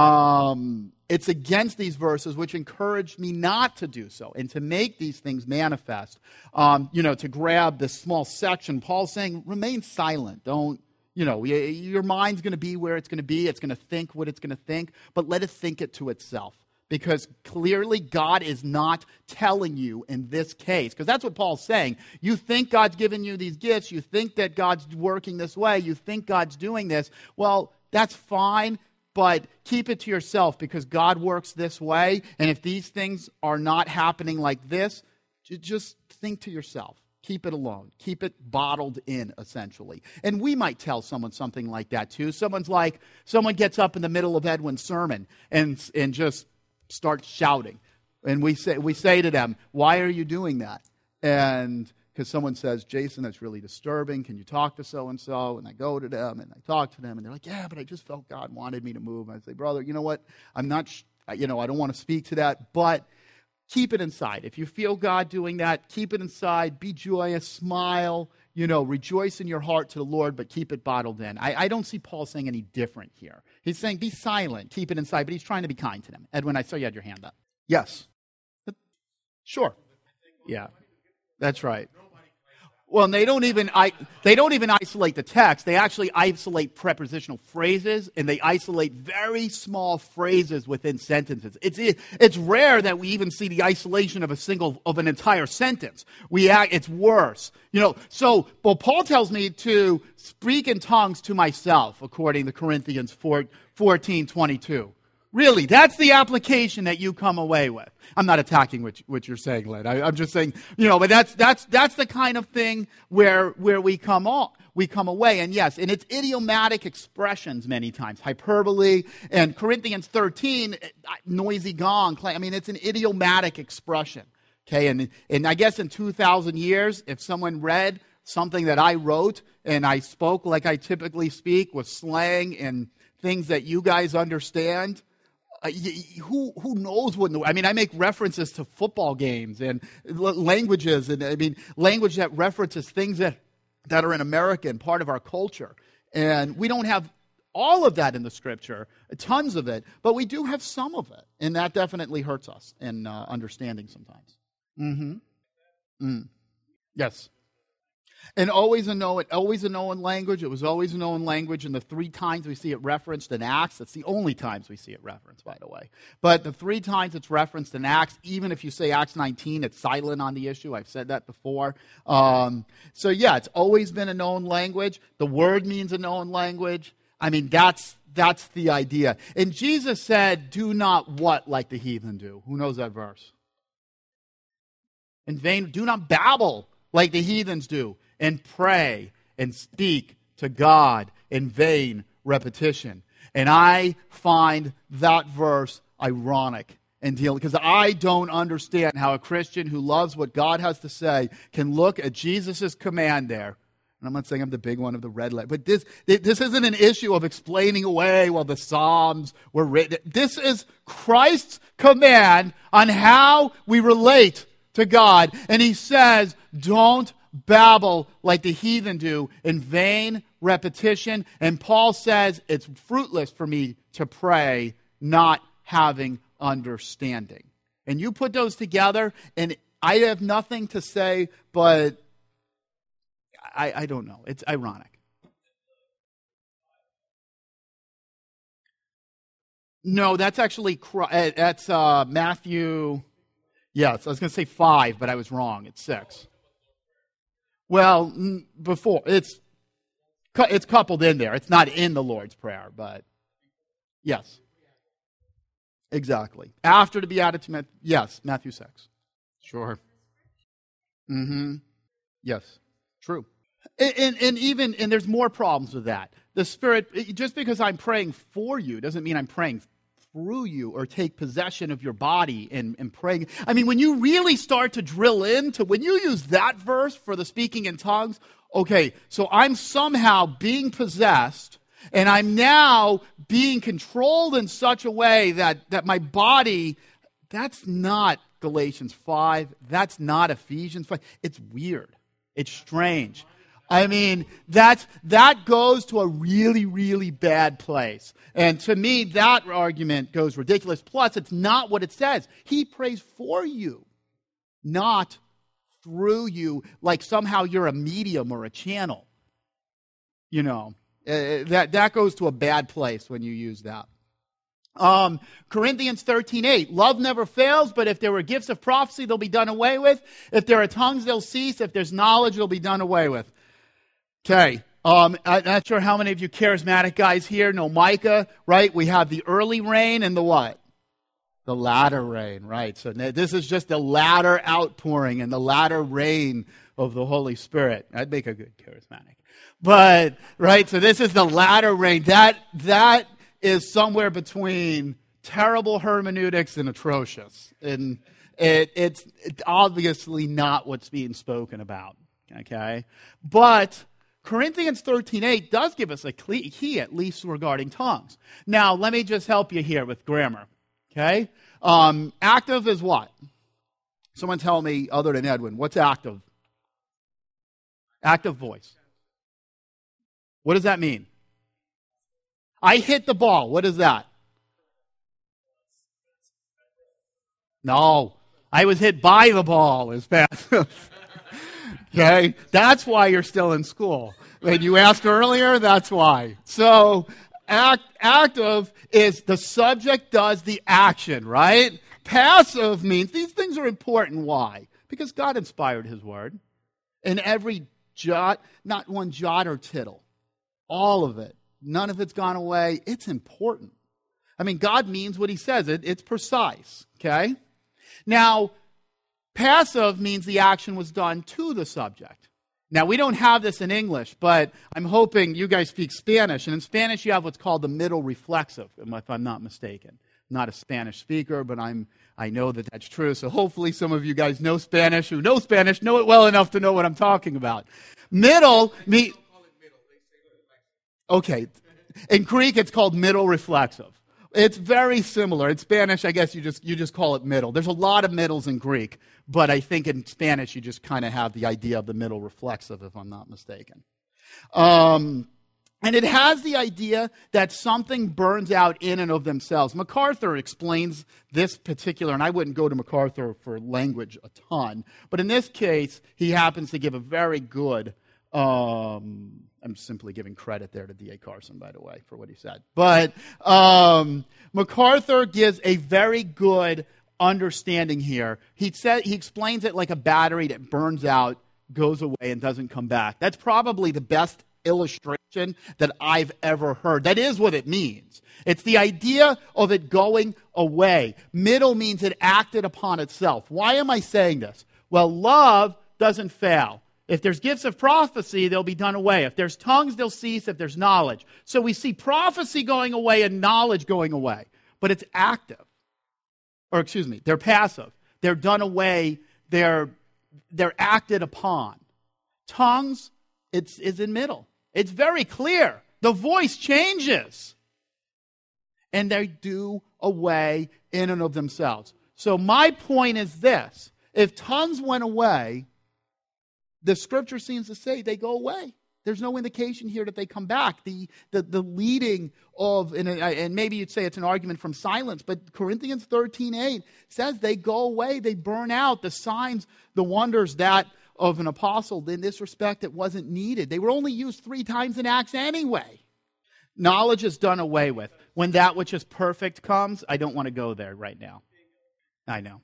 It's against these verses, which encouraged me not to do so and to make these things manifest. To grab this small section, Paul's saying, remain silent. Don't, your mind's going to be where it's going to be. It's going to think what it's going to think, but let it think it to itself. Because clearly God is not telling you in this case. Because that's what Paul's saying. You think God's given you these gifts. You think that God's working this way. You think God's doing this. Well, that's fine, but keep it to yourself, because God works this way. And if these things are not happening like this, just think to yourself. Keep it alone. Keep it bottled in, essentially. And we might tell someone something like that too. Someone gets up in the middle of Edwin's sermon and just start shouting, and we say to them, why are you doing that? And because someone says, Jason, that's really disturbing, can you talk to so and so? And I go to them and I talk to them, and they're like, yeah, but I just felt God wanted me to move. And I say, brother, you know what, I'm not I don't want to speak to that, but keep it inside. If you feel God doing that, keep it inside. Be joyous, smile, rejoice in your heart to the Lord, but keep it bottled in. I don't see Paul saying any different here. He's saying be silent, keep it inside, but he's trying to be kind to them. Edwin, I saw you had your hand up. Yes. Sure. Yeah, that's right. Well, and they don't even isolate the text. They actually isolate prepositional phrases, and they isolate very small phrases within sentences. It's rare that we even see the isolation of an entire sentence. It's worse. So Paul tells me to speak in tongues to myself, according to Corinthians 14:22. Really, that's the application that you come away with. I'm not attacking what you're saying, Len. I'm just saying, but that's the kind of thing where we come away. And yes, and it's idiomatic expressions many times, hyperbole, and Corinthians 13, noisy gong. It's an idiomatic expression. Okay, and I guess in 2,000 years, if someone read something that I wrote and I spoke like I typically speak with slang and things that you guys understand. Who knows what? I make references to football games and languages, and language that references things that are in America and part of our culture. And we don't have all of that in the Scripture, tons of it, but we do have some of it, and that definitely hurts us in understanding sometimes. Yes. And always a known language. It was always a known language, and the 3 times we see it referenced in Acts, that's the only times we see it referenced, by the way. But the 3 times it's referenced in Acts, even if you say Acts 19, it's silent on the issue. I've said that before. So yeah, it's always been a known language. The word means a known language. That's the idea. And Jesus said, do not what like the heathen do. Who knows that verse? In vain, do not babble like the heathens do, and pray and speak to God in vain repetition. And I find that verse ironic and dealing, because I don't understand how a Christian who loves what God has to say can look at Jesus' command there. And I'm not saying I'm the big one of the red letter, but this isn't an issue of explaining away, the Psalms were written. This is Christ's command on how we relate to God. And he says, don't babble like the heathen do in vain repetition. And Paul says it's fruitless for me to pray not having understanding. And you put those together, and I have nothing to say, but I don't know. It's ironic. No, that's actually Matthew. Yes, I was going to say 5, but I was wrong. It's 6. Well, before it's coupled in there. It's not in the Lord's Prayer, but yes, exactly. After the Beatitude, yes, Matthew 6. Sure. Yes, true. And there's more problems with that. The Spirit, just because I'm praying for you doesn't mean I'm praying through you or take possession of your body and praying. I mean, when you really start to drill into, when you use that verse for the speaking in tongues, okay, so I'm somehow being possessed and I'm now being controlled in such a way that my body, that's not Galatians 5, that's not Ephesians 5. It's weird. It's strange. I mean, that goes to a really, really bad place. And to me, that argument goes ridiculous. Plus, it's not what it says. He prays for you, not through you, like somehow you're a medium or a channel. You know, that goes to a bad place when you use that. Corinthians 13:8, love never fails, but if there were gifts of prophecy, they'll be done away with. If there are tongues, they'll cease. If there's knowledge, they'll be done away with. Okay, I'm not sure how many of you charismatic guys here know Micah, right? We have the early rain and the what? The latter rain, right? So this is just the latter outpouring and the latter rain of the Holy Spirit. I'd make a good charismatic. But, right, so this is the latter rain. That is somewhere between terrible hermeneutics and atrocious. And it's obviously not what's being spoken about, okay? But Corinthians 13:8 does give us a key, at least regarding tongues. Now, let me just help you here with grammar, okay? Active is what? Someone tell me, other than Edwin, what's active? Active voice. What does that mean? I hit the ball. What is that? No, I was hit by the ball is passive. Okay? That's why you're still in school. When you asked earlier, that's why. So, active is the subject does the action, right? Passive means these things are important. Why? Because God inspired His Word. And every jot, not one jot or tittle, all of it, none of it's gone away. It's important. I mean, God means what He says. It's precise, okay? Now, passive means the action was done to the subject. Now, we don't have this in English, but I'm hoping you guys speak Spanish. And in Spanish, you have what's called the middle reflexive, if I'm not mistaken. I'm not a Spanish speaker, but I know that that's true. So hopefully some of you guys know Spanish, who know Spanish, know it well enough to know what I'm talking about. Middle, okay. In Greek, it's called middle reflexive. It's very similar. In Spanish, I guess you just call it middle. There's a lot of middles in Greek, but I think in Spanish you just kind of have the idea of the middle reflexive, if I'm not mistaken. And it has the idea that something burns out in and of themselves. MacArthur explains this particular, and I wouldn't go to MacArthur for language a ton, but in this case, he happens to give a very good I'm simply giving credit there to D.A. Carson, by the way, for what he said. But MacArthur gives a very good understanding here. He explains it like a battery that burns out, goes away, and doesn't come back. That's probably the best illustration that I've ever heard. That is what it means. It's the idea of it going away. Middle means it acted upon itself. Why am I saying this? Well, love doesn't fail. If there's gifts of prophecy, they'll be done away. If there's tongues, they'll cease. If there's knowledge. So we see prophecy going away and knowledge going away. But it's active. Or excuse me, they're passive. They're done away. They're acted upon. Tongues, it's in middle. It's very clear. The voice changes. And they do away in and of themselves. So my point is this. If tongues went away, the Scripture seems to say they go away. There's no indication here that they come back. The leading of, and maybe you'd say it's an argument from silence, but Corinthians 13:8 says they go away, they burn out. The signs, the wonders that of an apostle, in this respect, it wasn't needed. They were only used 3 times in Acts anyway. Knowledge is done away with. When that which is perfect comes, I don't want to go there right now. I know.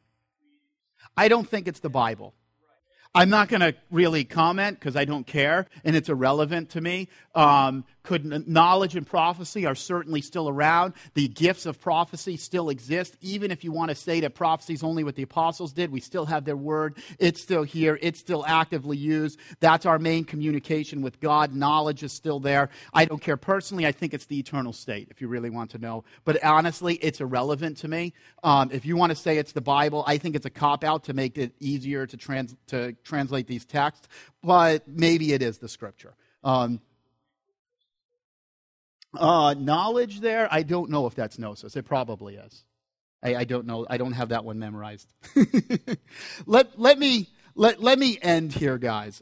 I don't think it's the Bible. I'm not going to really comment because I don't care and it's irrelevant to me. Knowledge and prophecy are certainly still around. The gifts of prophecy still exist. Even if you want to say that prophecy is only what the apostles did, we still have their word. It's still here. It's still actively used. That's our main communication with God. Knowledge is still there. I don't care personally. I think it's the eternal state, if you really want to know. But honestly, it's irrelevant to me. If you want to say it's the Bible, I think it's a cop-out to make it easier to translate these texts. But maybe it is the Scripture. Knowledge there, I don't know if that's gnosis. It probably is. I don't know. I don't have that one memorized. Let me end here, guys.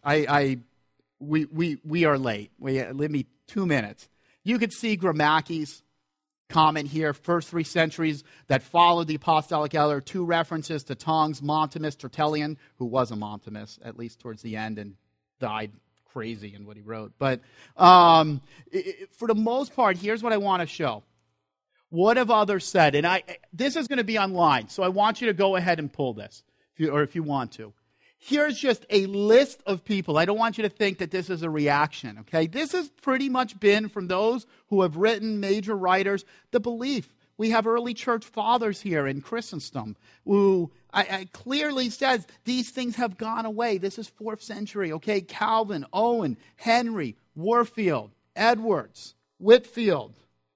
We are late. Let me 2 minutes. You could see Gramaki's comment here, first 3 centuries that followed the apostolic era, 2 references to tongues, Montimus, Tertullian, who was a Montimus, at least towards the end, and died crazy in what he wrote. But for the most part, here's what I want to show. What have others said? And this is going to be online, so I want you to go ahead and pull this, if you want to. Here's just a list of people. I don't want you to think that this is a reaction, okay? This has pretty much been from those who have written, major writers, the belief. We have early church fathers here in Chrysostom who I clearly says these things have gone away. This is 4th century, okay? Calvin, Owen, Henry, Warfield, Edwards, Whitfield,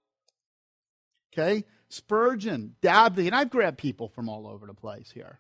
okay? Spurgeon, Dabney, and I've grabbed people from all over the place here.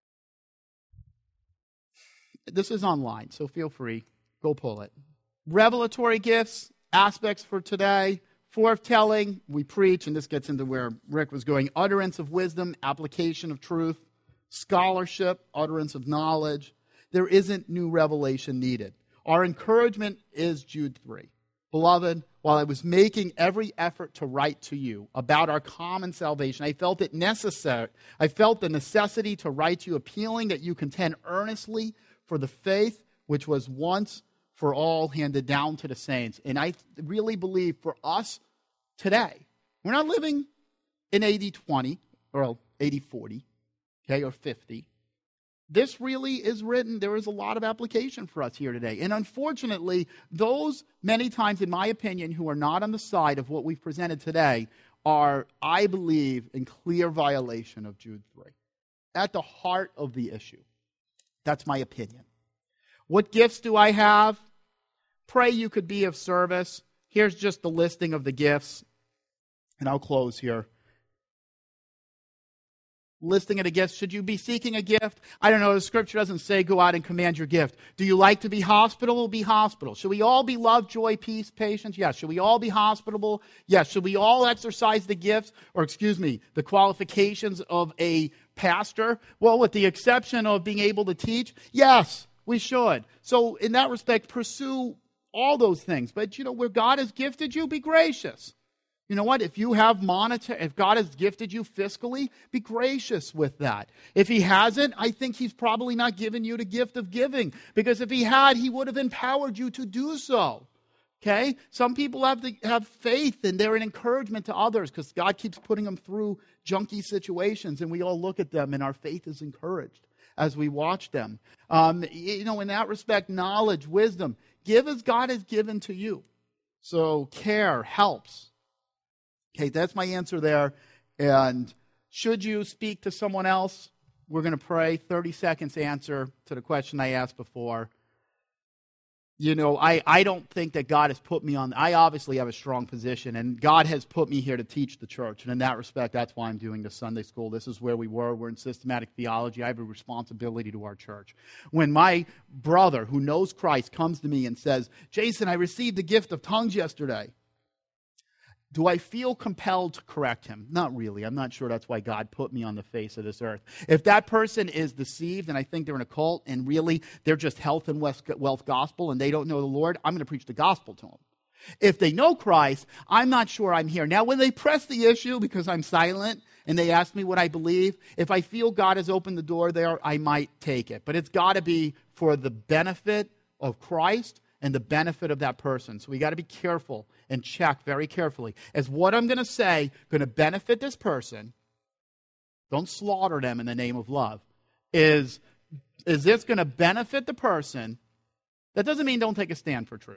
This is online, so feel free. Go pull it. Revelatory gifts, aspects for today. Foretelling, we preach, and this gets into where Rick was going. Utterance of wisdom, application of truth. Scholarship, utterance of knowledge. There isn't new revelation needed. Our encouragement is Jude 3. Beloved, while I was making every effort to write to you about our common salvation, I felt it necessary. I felt the necessity to write to you, appealing that you contend earnestly for the faith which was once for all handed down to the saints. And I really believe for us today, we're not living in 80-20 or 80-40, okay, or 50. This really is written. There is a lot of application for us here today. And unfortunately, those many times, in my opinion, who are not on the side of what we've presented today are, I believe, in clear violation of Jude 3. At the heart of the issue. That's my opinion. What gifts do I have? Pray you could be of service. Here's just the listing of the gifts. And I'll close here. Listing of the gifts. Should you be seeking a gift? I don't know. The Scripture doesn't say go out and command your gift. Do you like to be hospitable? Be hospitable. Should we all be love, joy, peace, patience? Yes. Should we all be hospitable? Yes. Should we all exercise the gifts, the qualifications of a pastor? Well, with the exception of being able to teach, yes, we should. So in that respect, pursue all those things. But, where God has gifted you, be gracious. You know what? If God has gifted you fiscally, be gracious with that. If He hasn't, I think He's probably not given you the gift of giving. Because if He had, He would have empowered you to do so. Okay? Some people have faith and they're an encouragement to others because God keeps putting them through junky situations and we all look at them and our faith is encouraged as we watch them. In that respect, knowledge, wisdom, give as God has given to you. So care helps. Okay, that's my answer there. And should you speak to someone else, we're going to pray. 30 seconds answer to the question I asked before. I don't think that God has put me on. I obviously have a strong position, and God has put me here to teach the church. And in that respect, that's why I'm doing the Sunday school. This is where we were. We're in systematic theology. I have a responsibility to our church. When my brother, who knows Christ, comes to me and says, Jason, I received the gift of tongues yesterday. Do I feel compelled to correct him? Not really. I'm not sure that's why God put me on the face of this earth. If that person is deceived and I think they're in a cult and really they're just health and wealth gospel and they don't know the Lord, I'm going to preach the gospel to them. If they know Christ, I'm not sure I'm here. Now, when they press the issue because I'm silent and they ask me what I believe, if I feel God has opened the door there, I might take it. But it's got to be for the benefit of Christ and the benefit of that person. So we got to be careful and check very carefully. Is what I'm going to say going to benefit this person? Don't slaughter them in the name of love. Is this going to benefit the person? That doesn't mean don't take a stand for truth.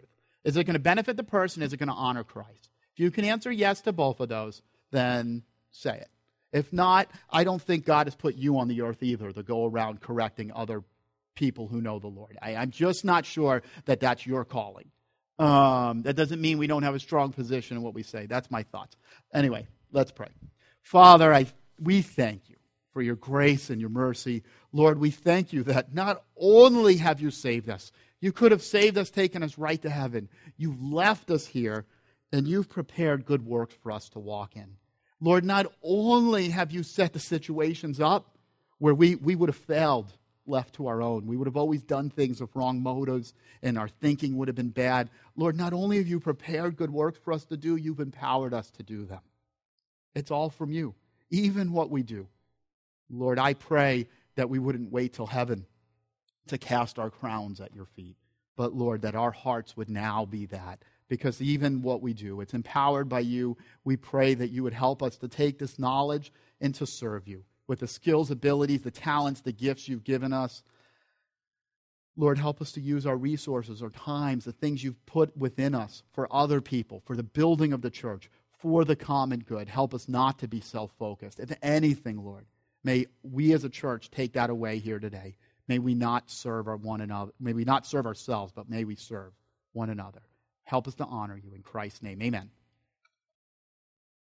Is it going to benefit the person? Is it going to honor Christ? If you can answer yes to both of those, then say it. If not, I don't think God has put you on the earth either to go around correcting other people who know the Lord. I'm just not sure that that's your calling. That doesn't mean we don't have a strong position in what we say. That's my thoughts. Anyway, let's pray. Father, we thank you for your grace and your mercy. Lord, we thank you that not only have you saved us, you could have saved us, taken us right to heaven. You've left us here, and you've prepared good works for us to walk in. Lord, not only have you set the situations up where we would have failed left to our own. We would have always done things with wrong motives, and our thinking would have been bad. Lord, not only have you prepared good works for us to do, you've empowered us to do them. It's all from you, even what we do. Lord, I pray that we wouldn't wait till heaven to cast our crowns at your feet, but Lord, that our hearts would now be that, because even what we do, it's empowered by you. We pray that you would help us to take this knowledge and to serve you with the skills, abilities, the talents, the gifts you've given us. Lord, help us to use our resources, our times, the things you've put within us for other people, for the building of the church, for the common good. Help us not to be self-focused. If anything, Lord, may we as a church take that away here today. May we not serve one another. May we not serve ourselves, but may we serve one another. Help us to honor you in Christ's name. Amen.